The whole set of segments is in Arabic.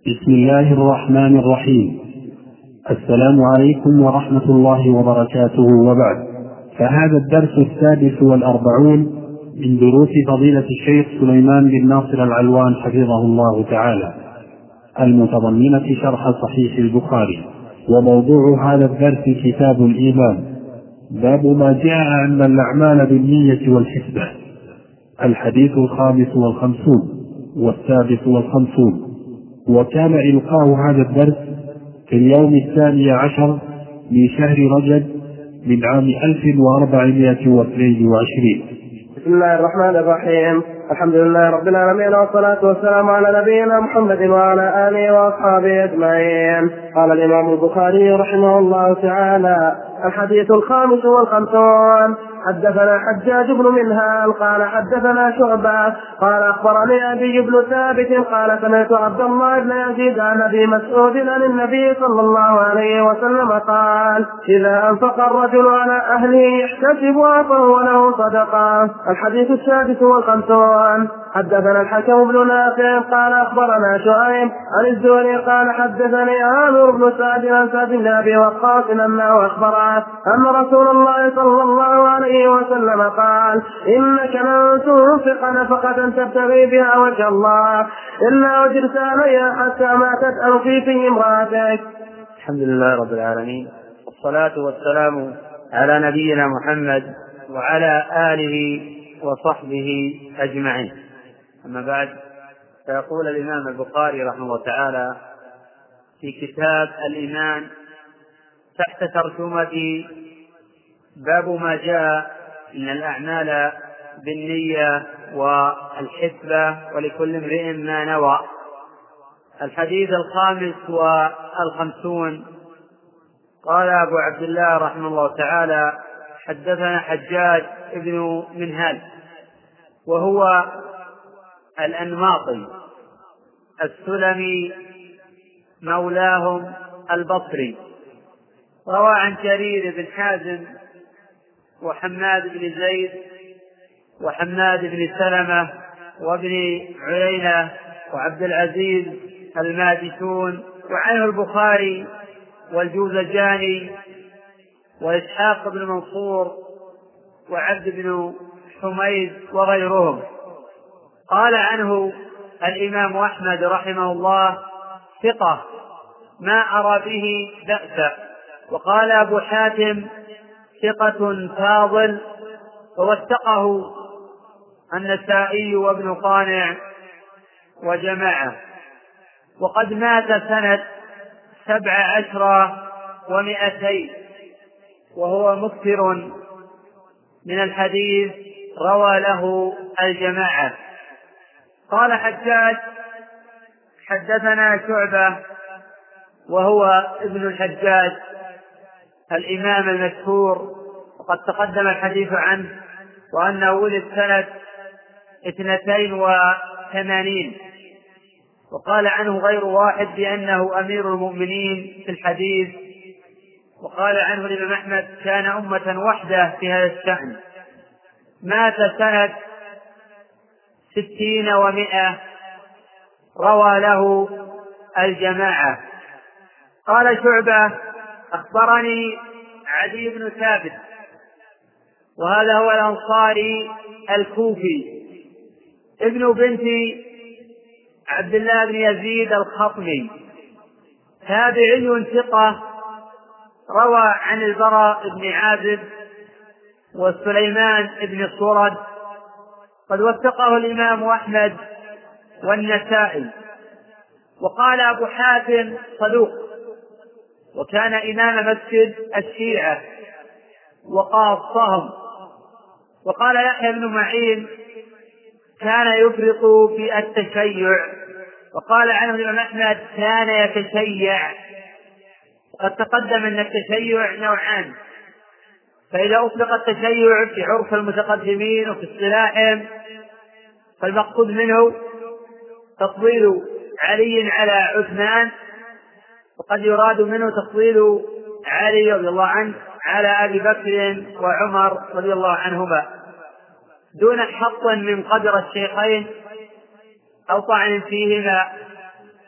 بسم الله الرحمن الرحيم. السلام عليكم ورحمة الله وبركاته، وبعد، فهذا الدرس 46 من دروس فضيلة الشيخ سليمان بن ناصر العلوان حفظه الله تعالى، المتضمنة شرح صحيح البخاري. وموضوع هذا الدرس كتاب الإيمان، باب ما جاء أن الأعمال بالنية والحسبة. الحديث 55 والسادس 50. وكان إلقاء هذا الدرس في اليوم 12 من شهر رجب من عام 1422. بسم الله الرحمن الرحيم. الحمد لله رب العالمين، والصلاة والسلام على نبينا محمد وعلى آله وأصحابه أجمعين. قال الإمام البخاري رحمه الله تعالى: الحديث 55. حدثنا حجاج بن منهال قال حدثنا شعبة قال أخبرني أبي بن ثابت قال سمعت عبد الله بن يزيد عن أبي مسعود عن النبي صلى الله عليه وسلم قال: إذا أنفق الرجل على أهله يحتسبها فهو له صدقة. الحديث 56. حدثنا الحكم بن نافع قال أخبرنا شعيب عن الزهري قال حدثني عامر بن سعد عن سعد بن أبي وقاص أنه أخبره أن رسول الله صلى الله عليه وسلم قال: إنك لن تنفق نفقة تبتغي بها وجه الله إلا أجرت عليها حتى ما تسأل في امرأتك. الحمد لله رب العالمين، والصلاة والسلام على نبينا محمد وعلى آله وصحبه أجمعين. أما بعد، فيقول الإمام البخاري رحمه الله تعالى في كتاب الإيمان تحت ترجمة باب ما جاء من الأعمال بالنية والحسبة ولكل امرئ ما نوى. الحديث 55. قال أبو عبد الله رحمه الله تعالى: حدثنا حجاج ابن منهال، وهو الأنماطي السلمي مولاهم البصري، روى عن جرير بن حازم وحماد بن زيد وحماد بن سلمة وابن عيينة وعبد العزيز الماجشون، وعنه البخاري والجوزجاني وإسحاق بن منصور وعبد بن حميد وغيرهم. قال عنه الإمام أحمد رحمه الله: ثقة ما أرى به بأسا. وقال أبو حاتم: ثقة فاضل، ووثقه النسائي وابن قانع وجماعة. وقد مات سنة 17 و200، وهو مكثر من الحديث، روى له الجماعة. قال حجاج: حدثنا شعبة، وهو ابن الحجاج الإمام المشهور، وقد تقدم الحديث عنه، وأنه ولد سنة 82. وقال عنه غير واحد بأنه أمير المؤمنين في الحديث. وقال عنه الإمام أحمد: كان أمة وحده في هذا الشأن. مات سنة 60 و100، روى له الجماعة. قال شعبة: أخبرني عدي بن ثابت، وهذا هو الأنصاري الكوفي ابن بنت عبد الله بن يزيد الخطمي، تابعي ثقة، روى عن البراء بن عازب وسليمان بن صرد. قد وثقه الإمام أحمد والنسائي. وقال أبو حاتم: صدوق، وكان إمام مسجد الشيعة وقاصهم. وقال يحيى بن معين: كان يفرط في التشيع. وقال عنه الإمام أحمد: كان يتشيع. وقد تقدم أن التشيع نوعان، فإذا أطلق التشيع في عرف المتقدمين وفي اصطلاحهم فالمقصود منه تفضيل علي على عثمان، وقد يراد منه تفضيل علي رضي الله عنه على أبي بكر وعمر رضي الله عنهما، دون حط من قدر الشيخين أو طعن فيهما،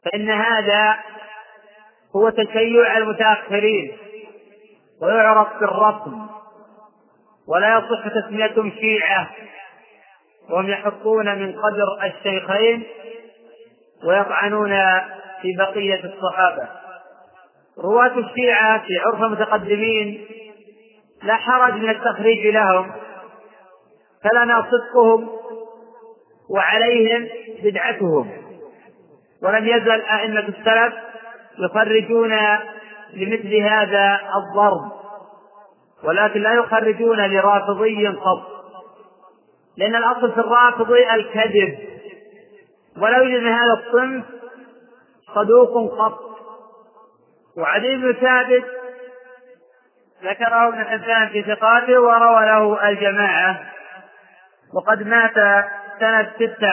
فإن هذا هو تشيع المتأخرين ويعرف بالرسم، ولا يصح تسميتهم شيعة، وهم يحطون من قدر الشيخين ويطعنون في بقية الصحابة. رواة الشيعة في عرف المتقدمين لا حرج من التخريج لهم، فلنا صدقهم وعليهم بدعتهم، ولم يزل أئمة السلف يخرجون لمثل هذا الضرب، ولكن لا يخرجون لرافضي قط، لأن الأصل في الرافضي الكذب، ولا يوجد من هذا الصنف صدوق قط. وعدي بن ثابت ذكره ابن حبان في ثقاته وروى له الجماعة، وقد مات سنة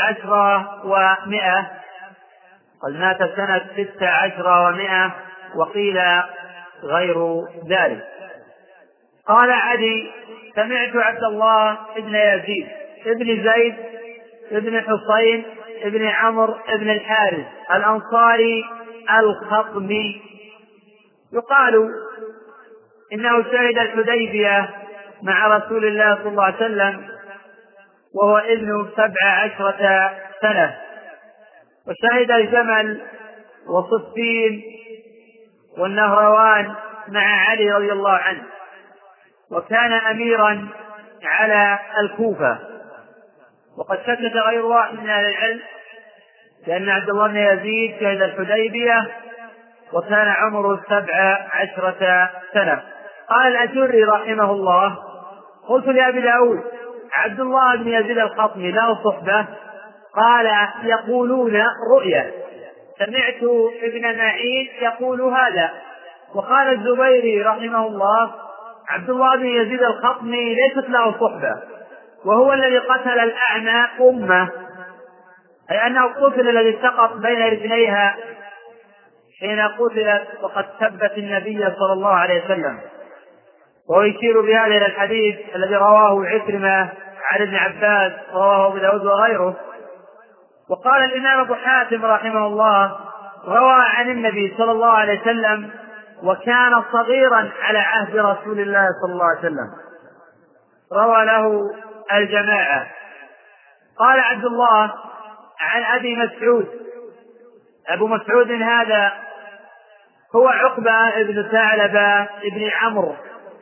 16 و100، وقيل غير ذلك. قال عدي: سمعت عبد الله بن يزيد ابن زيد ابن حسين ابن عمرو ابن الحارث الأنصاري الخطمي يقال إنه شهد الحديبية مع رسول الله صلى الله عليه وسلم وهو ابن 17 سنة، وشهد الجمل وصفين والنهروان مع علي رضي الله عنه، وكان أميرا على الكوفة. وقد شكك غير واحد من أهل العلم لأن عبد الله بن يزيد شهد الحديبية وكان عمره 17 سنة. قال الأجري رحمه الله: قلت لأبي داود: عبد الله بن يزيد الخطمي له صحبة؟ قال: يقولون رؤيا، سمعت ابن معين يقول هذا. وقال الزبيري رحمه الله: عبد الله بن يزيد الخطمي ليست له صحبة، وهو الذي قتل الأعمى أمه، أي أنه قتل الذي سقط بين رجليها حين قتلت وقد ثبت النبي صلى الله عليه وسلم. وهو يشير بهذا إلى الحديث الذي رواه عكرمة عن ابن عباس رواه أبو داود وغيره. وقال الإمام أبو حاتم رحمه الله: روى عن النبي صلى الله عليه وسلم وكان صغيرا على عهد رسول الله صلى الله عليه وسلم، روى له الجماعة. قال عبد الله عن أبي مسعود: أبو مسعود هذا هو عقبة بن ثعلبة بن عمرو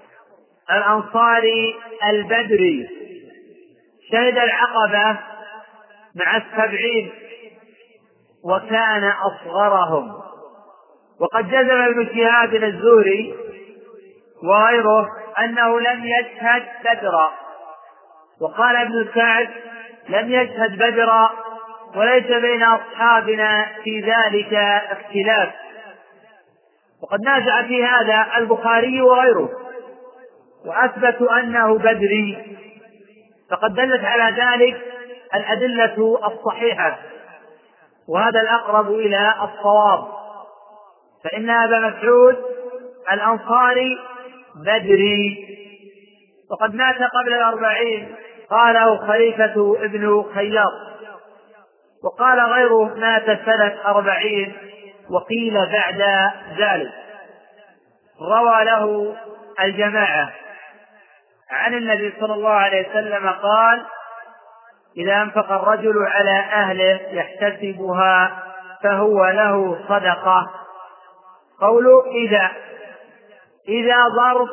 الأنصاري البدري، شهد العقبة مع 70 وكان أصغرهم. وقد جزم ابن شهاب الزهري وغيره أنه لم يشهد بدرا، وقال ابن سعد: لم يشهد بدرا، وليس بين أصحابنا في ذلك اختلاف. وقد نازع في هذا البخاري وغيره وأثبتوا أنه بدري، فقد دلت على ذلك الأدلة الصحيحة، وهذا الأقرب إلى الصواب، فإن أبا مسعود الأنصاري بدري، وقد مات قبل 40، قاله خليفة ابن خياط، وقال غيره مات سنة 40 وقيل بعد ذلك. روى له الجماعة عن النبي صلى الله عليه وسلم قال: إذا أنفق الرجل على أهله يحتسبها فهو له صدقة. قوله إذا ظرف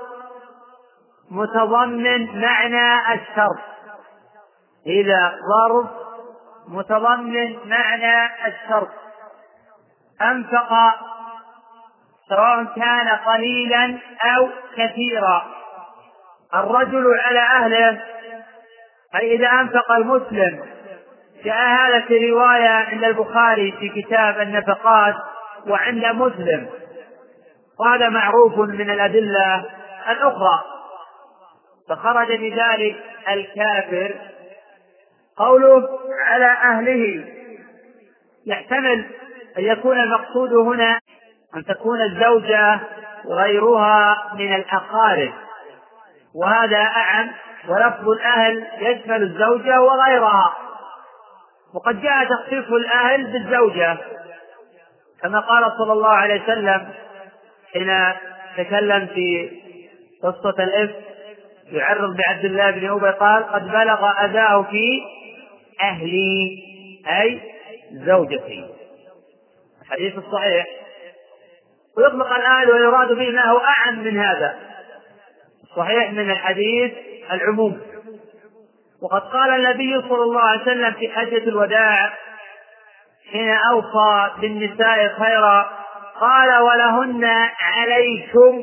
متضمن معنى الشرط، إذا ظرف متضمن معنى الشرط، أنفق سواء كان قليلا أو كثيرا الرجل على أهله، أي إذا أنفق المسلم. جاء هذا في رواية عند البخاري في كتاب النفقات وعند مسلم، وهذا معروف من الأدلة الأخرى، فخرج بذلك الكافر. قوله على أهله يحتمل أن يكون المقصود هنا أن تكون الزوجة غيرها من الأقارب، وهذا أعم، ولفظ الأهل يشمل الزوجة وغيرها، وقد جاء تخصيص الأهل بالزوجة، كما قال صلى الله عليه وسلم حين تكلم في قصة الإفك يعرض بعبد الله بن أبي قال: قد بلغ أذاه في أهلي، أي زوجتي. الحديث الصحيح. ويطلق الآية ويراد به ما هو أعم من هذا، صحيح من الحديث العموم. وقد قال النبي صلى الله عليه وسلم في حجة الوداع حين أوصى بالنساء خيرا قال: ولهن عليكم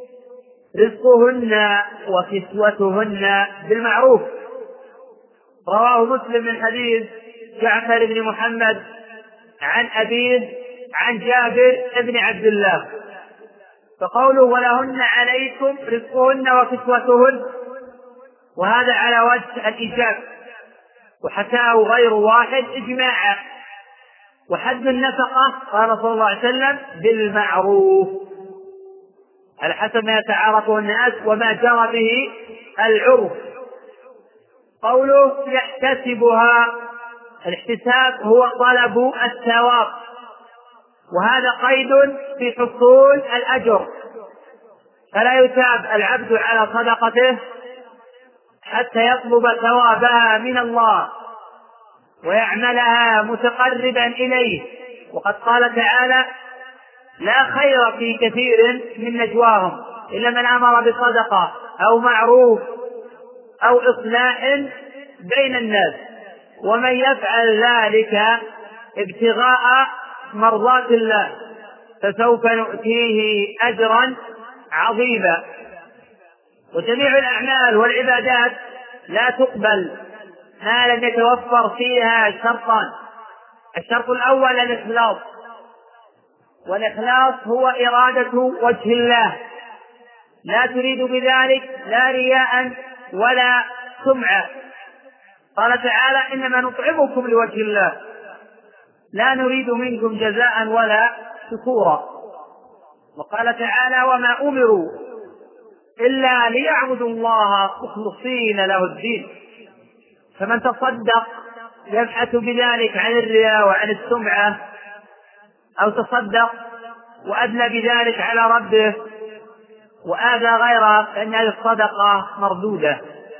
رزقهن وكسوتهن بالمعروف. رواه مسلم من حديث جعفر بن محمد عن أبيه عن جابر بن عبد الله. فقوله ولهن عليكم رزقهن وكسوتهن، وهذا على وجه الإيجاب، وحكاه غير واحد إجماعا. وحد النفقة قال صلى الله عليه وسلم بالمعروف على حسب ما يتعارفه الناس وما جرى به العرف. قوله يحتسبها، الاحتساب هو طلب الثواب، وهذا قيد في حصول الأجر، فلا يثاب العبد على صدقته حتى يطلب ثوابها من الله ويعملها متقربا إليه. وقد قال تعالى: لا خير في كثير من نجواهم إلا من أمر بصدقة أو معروف أو إصلاح بين الناس، ومن يفعل ذلك ابتغاء مرضات الله فسوف نؤتيه أجرا عظيما. وجميع الأعمال والعبادات لا تقبل ما لم يتوفر فيها شرطان: الشرط الأول الإخلاص، والإخلاص هو إرادة وجه الله، لا تريد بذلك لا رياء ولا سمعة. قال تعالى: إنما نطعمكم لوجه الله لا نريد منكم جزاء ولا شكورا. وقال تعالى: وما أمروا إلا ليعبدوا الله مخلصين له الدين. فمن تصدق يبحث بذلك عن الرياء وعن السمعة، أو تصدق وأدلى بذلك على ربه وآذى غيره، فإن هذه الصدقة مردودة.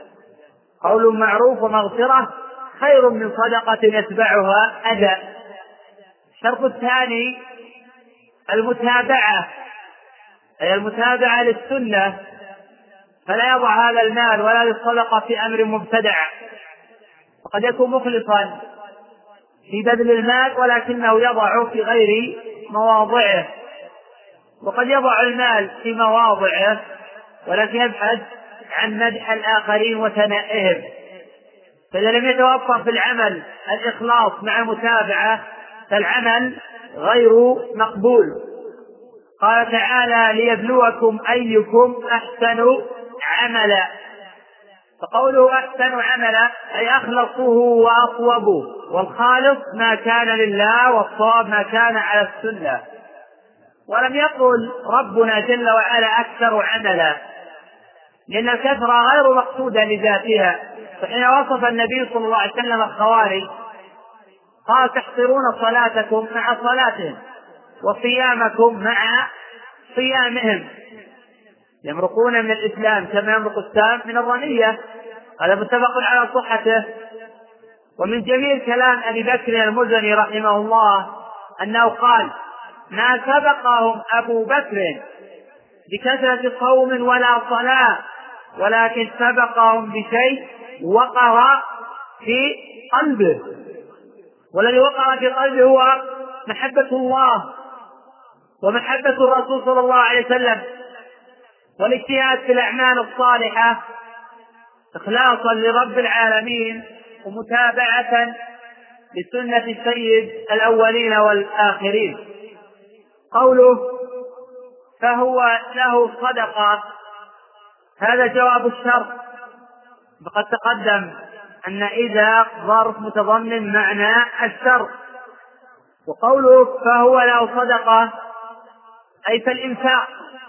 قول معروف ومغفرة خير من صدقة يتبعها أذى. الشرط الثاني المتابعة، أي المتابعة للسنة، فلا يضع هذا المال ولا للصدقة في أمر مبتدع، وقد يكون مخلصا في بذل المال ولكنه يضع في غير مواضعه، وقد يضع المال في مواضعه ولكن يبحث عن مدح الآخرين وثنائهم. فإذا لم يتوفر في العمل الإخلاص مع المتابعة فالعمل غير مقبول. قال تعالى: ليبلوكم أيكم أحسن عملا. فقوله أحسن عملا أي أخلصه وأصوبه، والخالص ما كان لله والصواب ما كان على السنة. ولم يقل ربنا جل وعلا أكثر عملا، لأن الكثرة غير مقصودة لذاتها. فحين وصف النبي صلى الله عليه وسلم الخوارج قال: تحصرون صلاتكم مع صلاتهم وصيامكم مع صيامهم، يمرقون من الإسلام كما يمرق السهم من الرمية. هذا متفق على صحته. ومن جميل كلام أبي بكر المزني رحمه الله أنه قال: ما سبقهم أبو بكر بكثرة صوم ولا صلاة، ولكن سبقهم بشيء وقر في قلبه، والذي وقر في قلبه هو محبة الله ومحبة الرسول صلى الله عليه وسلم، والاجتهاد في الأعمال الصالحة إخلاصا لرب العالمين ومتابعة لسنة السيد الأولين والآخرين. قوله فهو له صدقة، هذا جواب الشرط، فقد تقدم أن إذا ظرف متضمن معنى الشرط. وقوله فهو له صدقة أي في الإنفاق،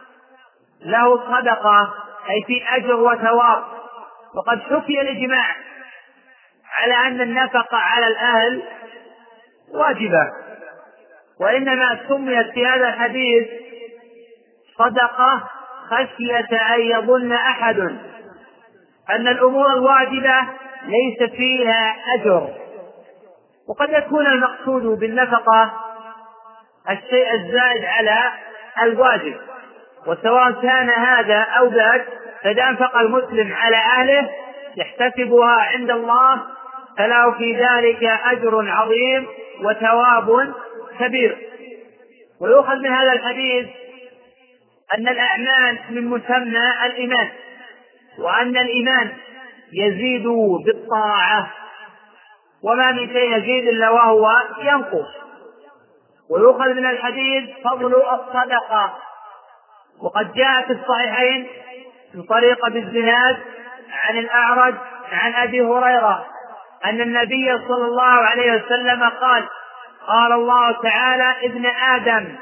له صدقة أي في أجر وثواب. وقد حكي الإجماع على أن النفقة على الأهل واجبة، وإنما سميت في هذا الحديث صدقة خشية أن يظن أحد أن الأمور الواجبة ليس فيها أجر، وقد يكون المقصود بالنفقة الشيء الزائد على الواجب، وسواء كان هذا أو ذاك، فإذا أنفق المسلم على أهله يحتسبها عند الله فله في ذلك أجر عظيم وثواب كبير. ويؤخذ من هذا الحديث أن الأعمال من مسمى الإيمان، وأن الإيمان يزيد بالطاعة، وما من شيء يزيد إلا وهو ينقص. ويؤخذ من الحديث فضل الصدقة، وقد جاء في الصحيحين من طريق بالزناد عن الأعرج عن أبي هريرة أن النبي صلى الله عليه وسلم قال: قال الله تعالى: ابن آدم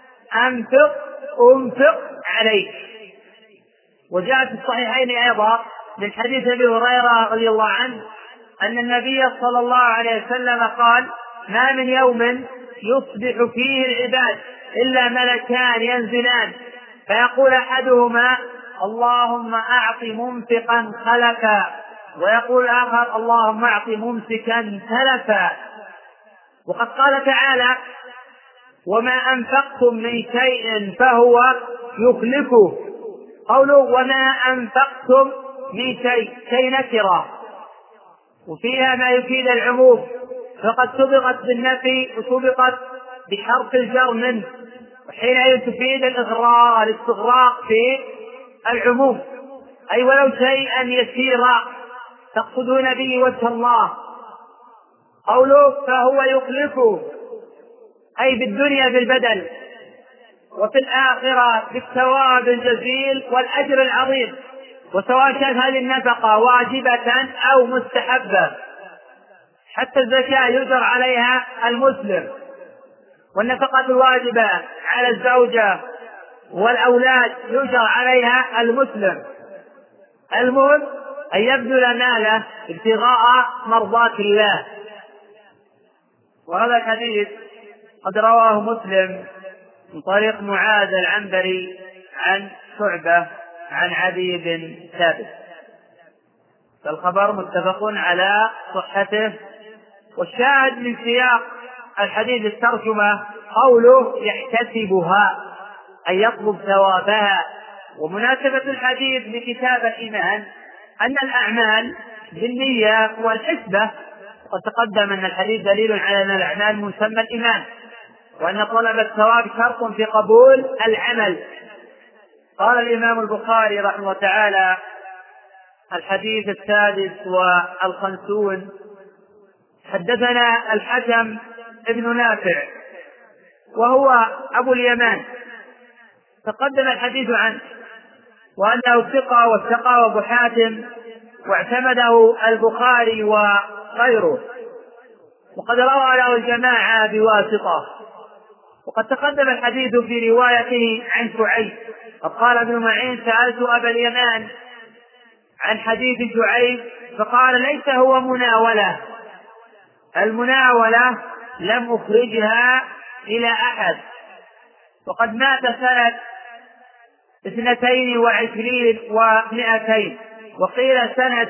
أنفق عليك. وجاء في الصحيحين أيضا من حديث أبي هريرة رضي الله عنه أن النبي صلى الله عليه وسلم قال: ما من يوم يصبح فيه العباد إلا ملكان ينزلان فيقول أحدهما: اللهم أعط منفقا خلفا، ويقول الآخر: اللهم أعط ممسكا تلفا. وقد قال تعالى: وما أنفقتم من شيء فهو يخلفه. قوله وما أنفقتم من شيء نكرة، وفيها ما يفيد العموم، فقد سبقت بالنفي وسبقت بحرف الجر منه، وحينئذ تفيد الاستغراق في العموم، أي ولو شيئا يسيرا تقصدون به وجه الله. قوله فهو يخلفه أي بالدنيا بالبدل، وفي الآخرة بالثواب الجزيل والأجر العظيم، وسواء كانت هذه النفقة واجبة أو مستحبة. حتى الزكاة يجر عليها المسلم، والنفقة الواجبة على الزوجة والأولاد يجر عليها المسلم. المهم أن يبذل ماله ابتغاء مرضات الله. وهذا الحديث قد رواه مسلم من طريق معاذ العنبري عن شعبة عن عدي بن ثابت، فالخبر متفق على صحته. والشاهد من سياق الحديث الترجمة قوله يحتسبها أي يطلب ثوابها. ومناسبة الحديث بكتاب الإيمان أن الأعمال بالنية والحسبة، وقد تقدم أن الحديث دليل على أن الأعمال مسمى الإيمان، وأن طلب الثواب شرط في قبول العمل. قال الإمام البخاري رحمه الله تعالى: الحديث 56. حدثنا الحكم ابن نافع وهو أبو اليمان، تقدم الحديث عنه وأنه ثقة والثقة أبو حاتم، واعتمده البخاري وغيره، وقد روى له الجماعة بواسطة. وقد تقدم الحديث في روايته عن شعيب. قد قال ابن معين: سألت أبا اليمان عن حديث شعيب فقال: ليس هو مناولة، المناولة لم أخرجها إلى أحد. وقد مات سنة 22 و200، وقيل سنة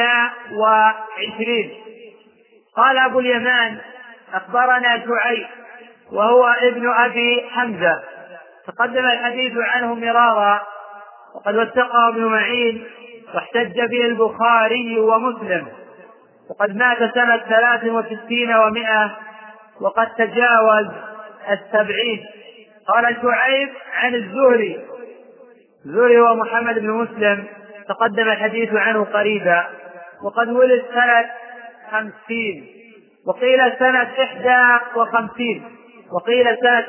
21. قال أبو اليمان: أخبرنا شعيب وهو ابن أبي حمزة، تقدم الحديث عنه مرارا، وقد وثقه ابن معين واحتج به البخاري ومسلم. وقد مات سنة 63 و100، وقد تجاوز 70. قال شعيب عن الزهري هو محمد بن مسلم، تقدم الحديث عنه قريبا، وقد ولد سنة 50، وقيل سنة 51، وقيل سنة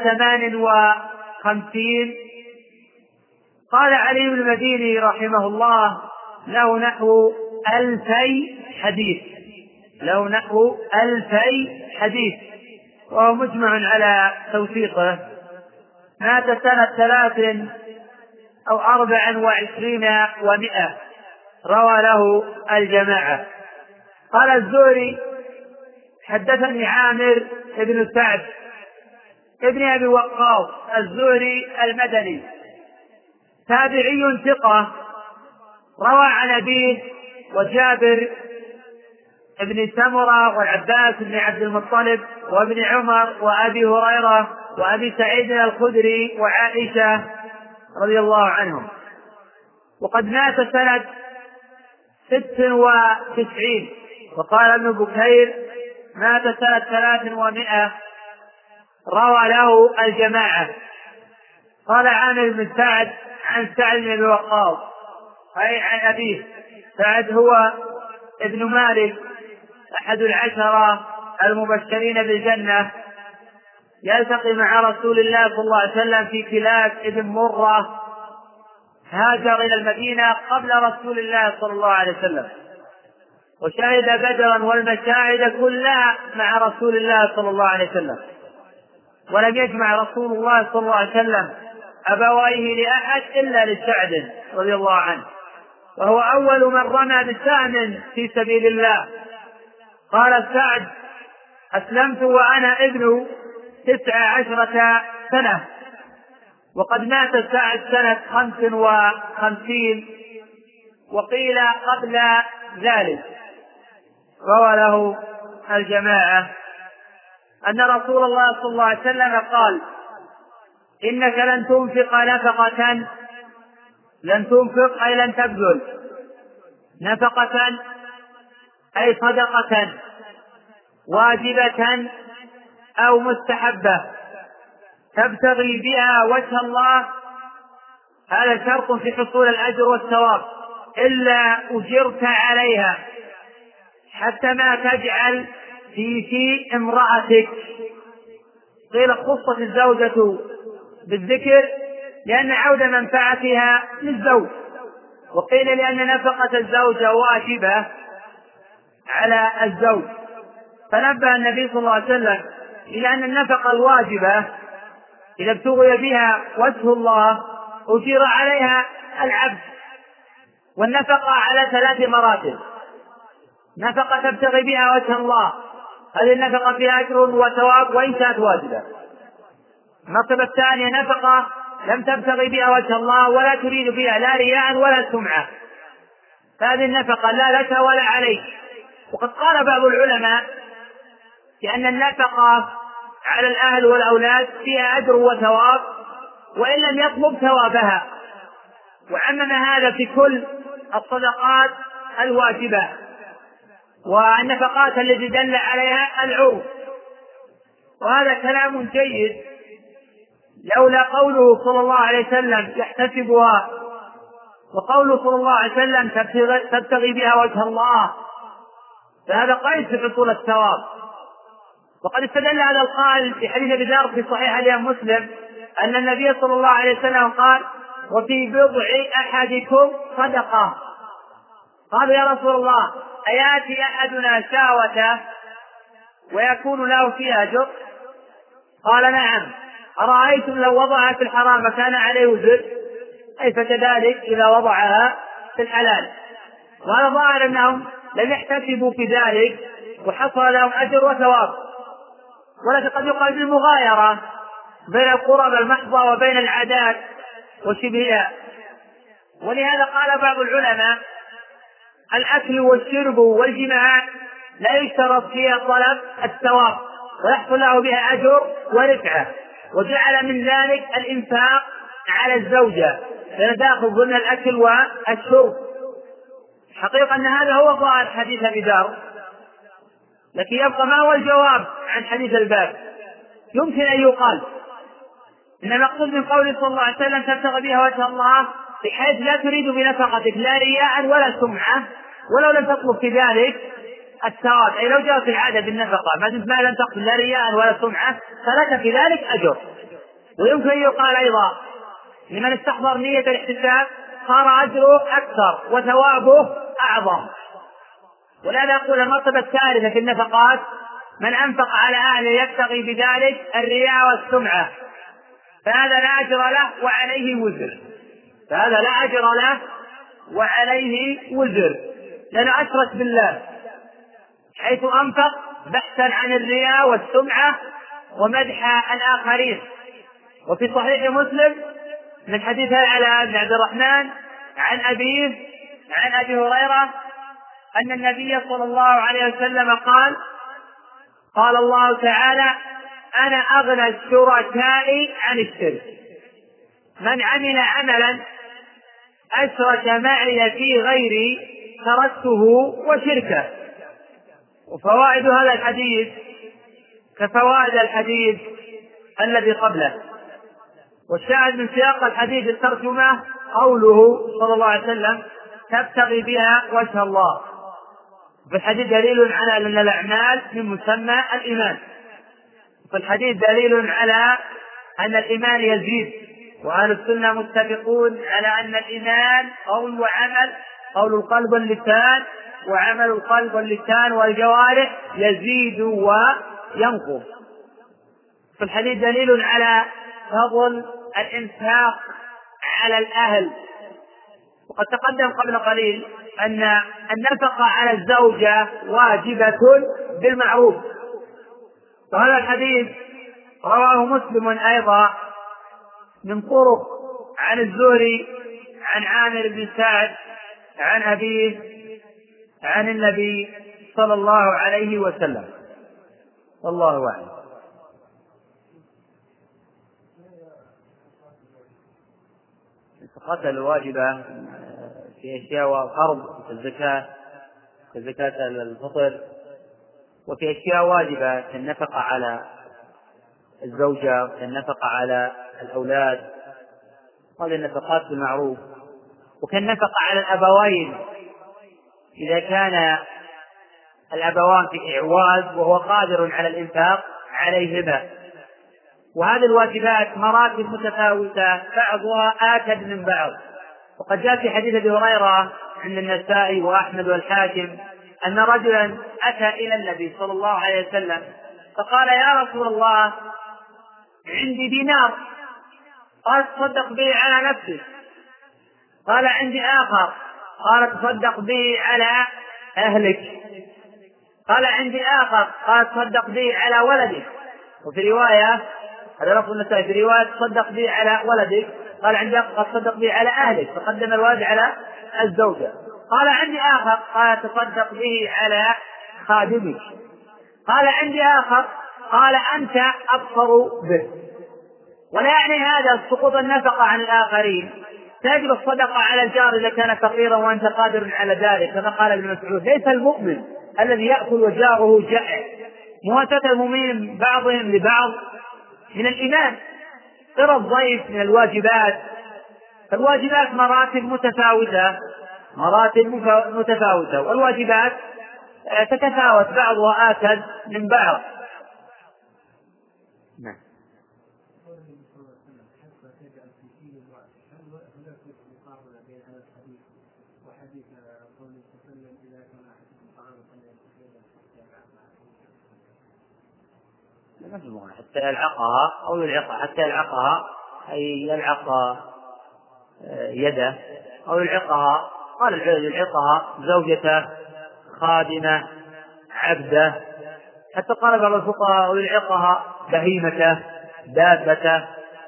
58. قال علي بن المديني رحمه الله: له نحو 2000 حديث، وهو مجمع على توثيقه. مات سنة 23 و100، روى له الجماعة. قال الزهري: حدثني عامر بن سعد ابن أبي وقاص الزهري المدني، تابعي ثقة، روى عن أبيه وجابر ابن سمرة والعباس بن عبد المطلب وابن عمر وأبي هريرة وأبي سعيد الخدري وعائشة رضي الله عنهم. وقد مات سنة 96، وقال ابن بكير مات سنة 300. روى له الجماعة. قال عامر بن سعد عن سعد بن أبي وقاص أي عن أبيه. سعد هو ابن مالك أحد العشرة المبشرين بالجنة، يلتقي مع رسول الله صلى الله عليه وسلم في كلاب ابن مرة، هاجر إلى المدينة قبل رسول الله صلى الله عليه وسلم، وشهد بدرا والمشاهد كلها مع رسول الله صلى الله عليه وسلم، ولم يجمع رسول الله صلى الله عليه وسلم أبويه لأحد إلا لسعد رضي الله عنه، وهو أول من رمى بسهم في سبيل الله. قال سعد: أسلمت وأنا ابن 19 سنة، وقد مات سعد سنة 55 وقيل قبل ذلك. روى له الجماعة أن رسول الله صلى الله عليه وسلم قال: إنك لن تنفق نفقة، لن تنفق أي لن تبذل نفقة أي صدقة واجبة أو مستحبة تبتغي بها وجه الله، هذا شرط في حصول الأجر والثواب، إلا أجرت عليها حتى ما تجعل في امرأتك. قيل خصت الزوجة بالذكر لأن عود منفعتها للزوج، وقيل لأن نفقة الزوجة واجبة على الزوج، فنبه النبي صلى الله عليه وسلم إلى أن النفقة الواجبة إذا ابتغي بها وجه الله أجير عليها العبد. والنفقة على 3 مراتب: نفقة تبتغي بها وجه الله، هذه النفقة فيها أجر وثواب وإن كانت واجبة. المرتبة الثانية نفقة لم تبتغي بها وجه الله ولا تريد بها لا رياء ولا سمعة، فهذه النفقة لا لك ولا عليك. وقد قال بعض العلماء بأن النفقة على الأهل والأولاد فيها أجر وثواب وإن لم يطلب ثوابها، وعمم هذا في كل الصدقات الواجبة والنفقات التي دل عليها العرف. وهذا كلام جيد، لولا قوله صلى الله عليه وسلم يحتسبها، وقوله صلى الله عليه وسلم تبتغي بها وجه الله، فهذا قيد في حصول الثواب. وقد استدل هذا القائل في حديث ابي ذر في صحيح الإمام مسلم أن النبي صلى الله عليه وسلم قال: وفي بضع أحدكم صدقة. قالوا: يا رسول الله أياتي أحدنا شهوته ويكون له فيها أجر؟ قال: نعم. أرأيتم لو وضعها في الحرام كان عليه وزر؟ أي فكذلك إذا وضعها في الحلال. وهذا ظاهر أنهم لم يحتسبوا في ذلك وحصل لهم أجر وثواب، ولكن قد يقال بالمغايرة بين القرب المحضة وبين العادات وشبهها. ولهذا قال بعض العلماء: الأكل والشرب والجماع لا يشترط فيها طلب الثواب ويحصل له بها أجر ورفعة، وجعل من ذلك الإنفاق على الزوجة لأن تأخذ ضمن الأكل والشرب. حقيقة أن هذا هو ظاهر حديث أبي ذر، لكن يبقى ما هو الجواب عن حديث الباب؟ يمكن أن يقال إن المقصود من قوله صلى الله عليه وسلم تبتغي بها وجه الله بحيث لا تريد بنفقتك لا رياء ولا سمعة، ولو لم تطلب في ذلك الثواب، أي لو جاءت العادة بالنفقة ما دمت ما لم تقصد لا رياء ولا سمعة فلك في ذلك أجر. ويمكن أن يقال أيضا لمن استحضر نية الاحتساب صار أجره أكثر وثوابه أعظم. ولهذا أقول المرتبة الثالثة في النفقات من أنفق على أهله يبتغي بذلك الرياء والسمعة، فهذا لا أجر له وعليه وزر، فهذا لا أجر له وعليه وزر، لأنه أشرك بالله حيث أنفق بحثا عن الرياء والسمعة ومدح الآخرين. وفي صحيح مسلم من حديث العلاء بن عبد الرحمن عن أبيه عن أبي هريرة أن النبي صلى الله عليه وسلم قال الله تعالى: أنا أغنى الشركاء عن الشرك، من عمل عملا أشرك معي في غيري تركته وشركه. وفوائد هذا الحديث كفوائد الحديث الذي قبله. والشاهد من سياق الحديث الترجمة قوله صلى الله عليه وسلم: تبتغي بها وجه الله. في الحديث دليل على أن الأعمال من مسمى الإيمان. في الحديث دليل على أن الإيمان يزيد، وأهل السنة متفقون على أن الإيمان قول وعمل، قول القلب واللسان، وعمل القلب واللسان والجوارح يزيد وينقص. في الحديث دليل على فضل الإنفاق على الأهل. وقد تقدم قبل قليل أن النفقة على الزوجة واجبة بالمعروف. وهذا الحديث رواه مسلم أيضا من طرق عن الزهري عن عامر بن سعد عن أبيه عن النبي صلى الله عليه وسلم. والله أعلم. النفقات الواجبة في أشياء وفرض كالزكاة الفطر، وفي أشياء واجبة كالنفقة على الزوجة وكالنفقة على الأولاد، هذه النفقات بالمعروف. وكالنفقة على الأبوين إذا كان الأبوان في إعواز وهو قادر على الإنفاق عليهما. وهذه الواجبات مراتب متفاوتة بعضها آكد من بعض. وقد جاء في حديث أبي هريرة عند النسائي وأحمد والحاكم أن رجلا أتى إلى النبي صلى الله عليه وسلم فقال: يا رسول الله، عندي دينار. قال: تصدق به على نفسك. قال: عندي آخر. قال: تصدق به على أهلك. قال: عندي آخر. قال: تصدق به على ولدك. وفي رواية، هذا لفظ النسائي، في رواية: تصدق به على ولدك. قال: عندي آخر. قال: تصدق به على أهلك. فقدم الولد على الزوجة. قال: عندي آخر. قال: تصدق به على خادمك. قال: عندي آخر. قال: أنت أبصر به. ولا يعني هذا سقوط النفقة عن الآخرين، تجب الصدقة على الجار إذا كان فقيرا وأنت قادر على ذلك، كما قال ابن مسعود: ليس المؤمن الذي يأكل وجاره جائع. مواساة المؤمنين بعضهم لبعض من الإيمان. قرى الضيف من الواجبات. الواجبات مراتب متفاوتة، والواجبات تتفاوت بعضها آكد من بعض. نعم. حتى يلعقها أو يلعقها، حتى يلعقها أي يلعق يده، أو يلعقها، قال العلم يلعقها زوجته، خادمة، عبده، حتى قال بعض الفقهاء: أو يلعقها بهيمته، دابته.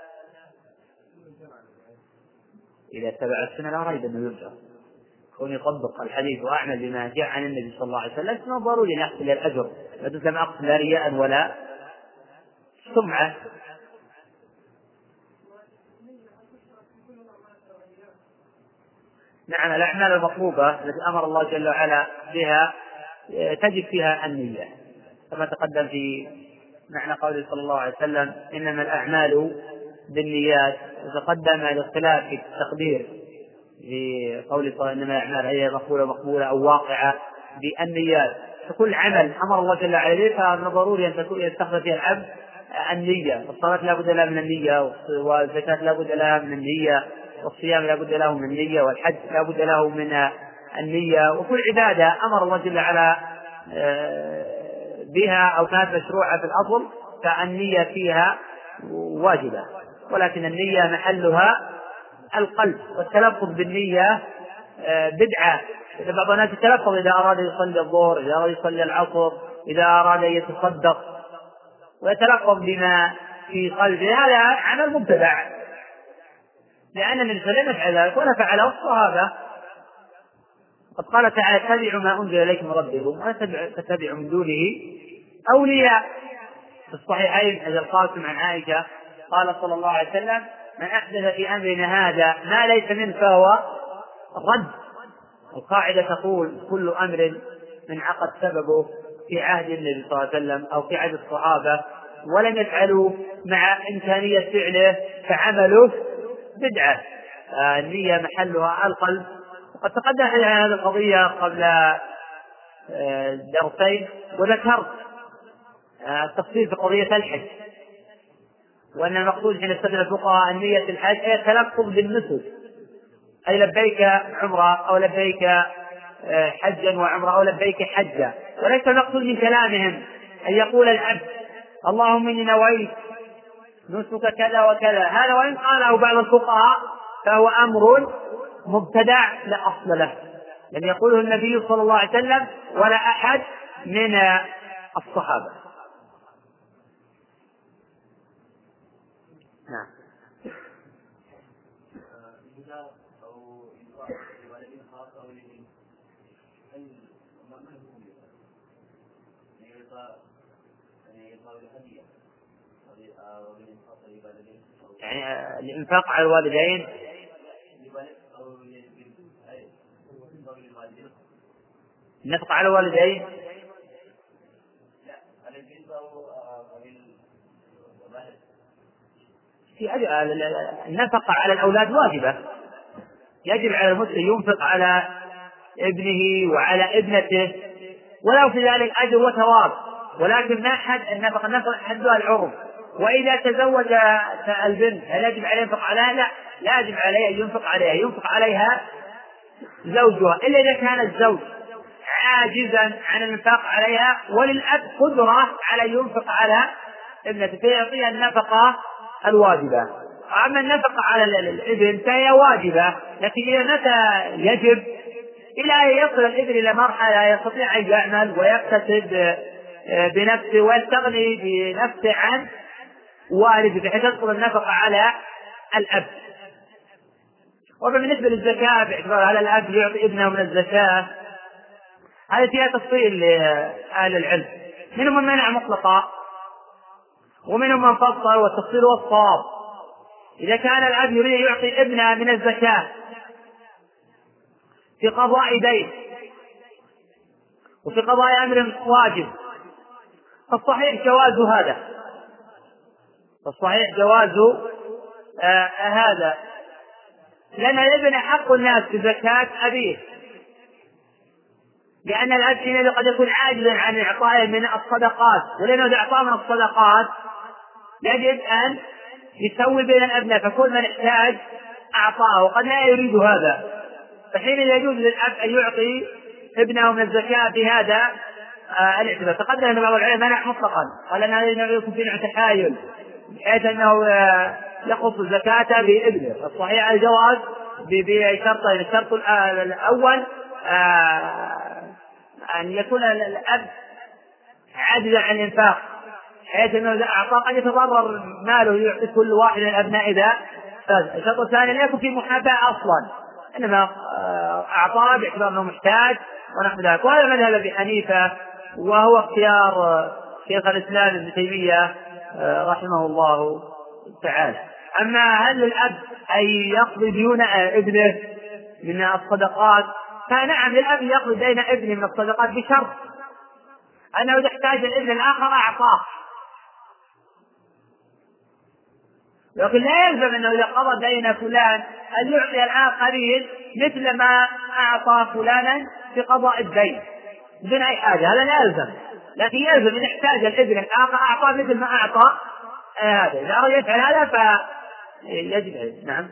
إذا اتبع السنة لا ريب أنه يرجع، كون يطبق الحديث وأعمل بما جاء عن النبي صلى الله عليه وسلم، إنه ضروري نحصل الأجر، لم أقصد لا رياء ولا سمعة. نعم، الأعمال المطلوبة التي أمر الله جل وعلا بها تجد فيها النية، كما تقدم في معنى قوله صلى الله عليه وسلم: إنما الأعمال بالنيات. وتقدم الاختلاف في التقدير في قوله صلى الله عليه وسلم: إنما الأعمال هي مقبولة أو واقعة بالنيات. فكل عمل أمر الله جل وعلا به فمن ضروري أن تكون يستخدم فيها العبد النية. الصلاة لا بد لها من النية، والزكاة لا بد لها من النية، والصيام لا بد له من النية، والحج لا بد له من النية. وكل عبادة أمر الله جل وعلا بها أو كانت مشروعة في الأصل فالنية فيها واجبة، ولكن النية محلها القلب، والتلفظ بالنية بدعة. إذا بعض الناس يتلفظ إذا أراد يصلي الظهر، إذا أراد يصلي العصر، إذا أراد يتصدق، ويتلقف بما في قلبه، هذا عمل مبتدع، لأن النبي صلى الله عليه وسلم يفعل ذلك ولا فعله الصحابة. قد قال تعالى: اتبعوا ما أنزل إليكم من ربكم ولا تتبعوا من دونه أولياء. في الصحيحين حديث القاسم عن عائشة قال صلى الله عليه وسلم: من أحدث في أمرنا هذا ما ليس منه فهو رد. القاعدة تقول: كل أمر من عقد سببه في عهد النبي صلى الله عليه وسلم أو في عهد الصحابة ولم يفعلوا مع إمكانية فعله فعمله بدعة. النية محلها القلب. وقد تقدم عن هذه القضية قبل درسين، وذكرت التفصيل في قضية الحج، وأن المقصود حين استدل الفقهاء النية الحج هي التلفظ بالنسك، أي لبيك عمرة أو لبيك حجا وعمرة أو لبيك حجا، وليس المقصود من كلامهم أن يقول العبد: اللهم إني نويت نسك كذا وكذا. هذا وإن قاله بعض الفقهاء فهو أمر مبتدع لا أصل له، لم يقوله النبي صلى الله عليه وسلم ولا أحد من الصحابة. نعم. يعني الإنفاق على الوالدين، النفق على الوالدين النفقة على الأولاد واجبة، يجب على المسلم ينفق على ابنه وعلى ابنته ولو في ذلك أجر وثواب، ولكن ما حد النفقة حدها العرض. وإذا تزوج البنت هل يجب عليه ينفق عليها؟ لا يجب عليه أن ينفق عليها، ينفق عليها زوجها، إلا إذا كان الزوج عاجزا عن الانفاق عليها وللأب قدرة على ينفق على ابنته فيعطيها النفقة الواجبة. أما النفقة على الابن فهي واجبة، لكن إذا متى يجب؟ إلى أن يصل الابن إلى مرحلة يستطيع أن يعمل ويكتسب بنفسه ويستغني بنفسه عن والده بحيث تدخل النفقة على الأب. وبالنسبة للزكاة باعتبار على الأب يعطي ابنه من الزكاة، هذا فيها تفصيل لأهل العلم، منهم من منع مطلقا ومنهم من فصل، والتفصيل والصواب إذا كان الأب يريد يعطي ابنه من الزكاة في قضاء دين وفي قضاء أمر واجب فالصحيح جواز هذا، فالصحيح جواز هذا، لأن الابن حق الناس بزكاة أبيه، لأن الأب حينئذ قد يكون عاجزا عن إعطائه من الصدقات، ولأنه إذا أعطاه من الصدقات يجب أن يسوي بين الأبناء، فكل من احتاج أعطاه وقد لا يريد هذا، فحينئذ يجوز للأب أن يعطي ابنه من الزكاة بهذا الاعتبار. تقدم أن بعض العلماء منع مطلقا، قال أن هذا يكون في نوع تحايل بحيث أنه يخص الزكاة بابنه. الصحيح الجواز بشرطين: الشرط الأول أن يكون الأب عاجزا عن الإنفاق بحيث أنه إذا أعطى قد يتضرر ماله يعطي كل واحد من الأبناء إذا فاز. الشرط الثاني لا يكون في محاباة أصلا، إنما أعطاه باعتبار أنه محتاج ونحو ذلك. وهذا مذهب أبي حنيفة وهو اختيار شيخ الإسلام ابن تيمية رحمه الله تعالى. أما هل الأب أن يقضي ديون ابنه من الصدقات؟ فنعم للأب يقضي دين ابنه من الصدقات بشرط أنه إذا احتاج الابن الآخر أعطاه، لكن لا يلزم أنه إذا قضى دين فلان أن يعطي الآخرين مثل ما أعطى فلانا في قضاء الدين بدون أي حاجة، هذا لا يلزم، لكن يلزم إن احتاج الابن الآخر أعطاه مثل ما أعطى هذا. إذا أراد يفعل هذا فيجب. نعم.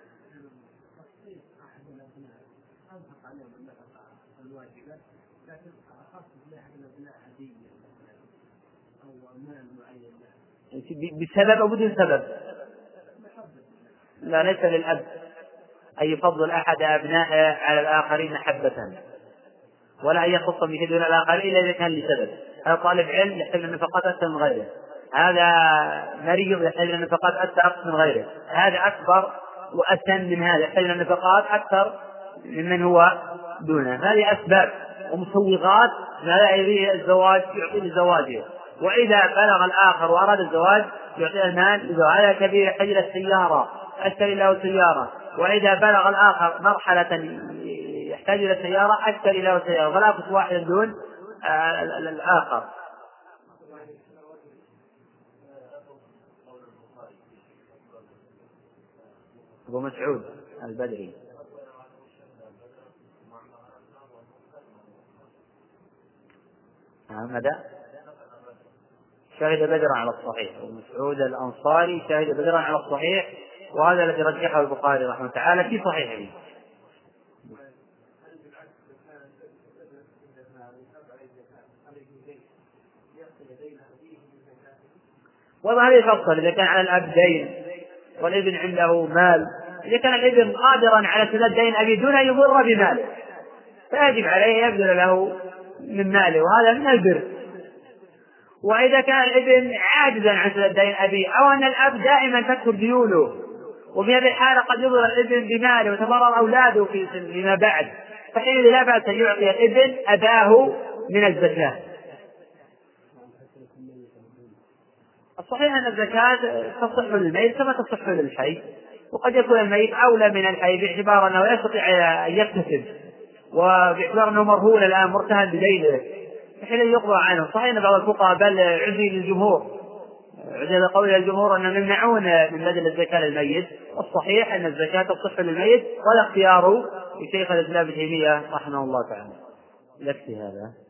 بسبب أو بدون سبب؟ لا، ليس للأب أن يفضل أحد أبنائه على الآخرين محبة، ولا أن يخص به دون الآخرين إلا إذا كان لسبب. هذا طالب علم يحتمل النفقات أكثر من غيره، هذا مريض يحتاج النفقات أكثر من غيره، هذا أكبر وأسن من هذا يحتاج النفقات أكثر ممن هو دونه. هذه أسباب ومسوغات ما يريد الزواج يعطي لزواجه، وإذا بلغ الآخر وأراد الزواج يعطي المال لزواج. هذا كبير يحتاج إلى السيارة أشتري له سيارة، وإذا بلغ الآخر مرحلة يحتاج إلى سيارة أشتري له سيارة، فلا يأخذ واحد دون الآخر. أبو مسعود البدري ماذا؟ شهد بدرا على الصحيح، ومسعود الأنصاري شهد بدرا على الصحيح، وهذا الذي رجحه البخاري رحمه الله تعالى في صحيحه. وهذا يفصل إذا كان على الأب دين والابن عنده مال. إذا كان الابن قادرا على سداد دين أبي دون أن يضر بماله فيجب عليه يبذل له من ماله، وهذا من البر. وإذا كان الابن عاجزا عن سداد دين أبيه، أو أن الأب دائما تكثر ديونه، وفي هذه الحالة قد يضر الابن بماله وتضرر أولاده فيما بعد، فحين لا بأس أن يعطي الابن أباه من الزكاة. الصحيح أن الزكاة تصح للميت كما تصح للحي، وقد يكون الميت أولى من الحي باعتبار أنه لا يستطيع أن يكتسب، وباعتبار أنه مرهون الآن مرتهن بدينه حين يقضى عنه. صحيح أن بعض الفقهاء بل عزي للجمهور، عزي قول الجمهور أنهم يمنعون من بذل الزكاة للميت، والصحيح أن الزكاة تصح للميت، ولا اختيار لشيخ الإسلام ابن تيمية رحمه الله تعالى. يكفي هذا.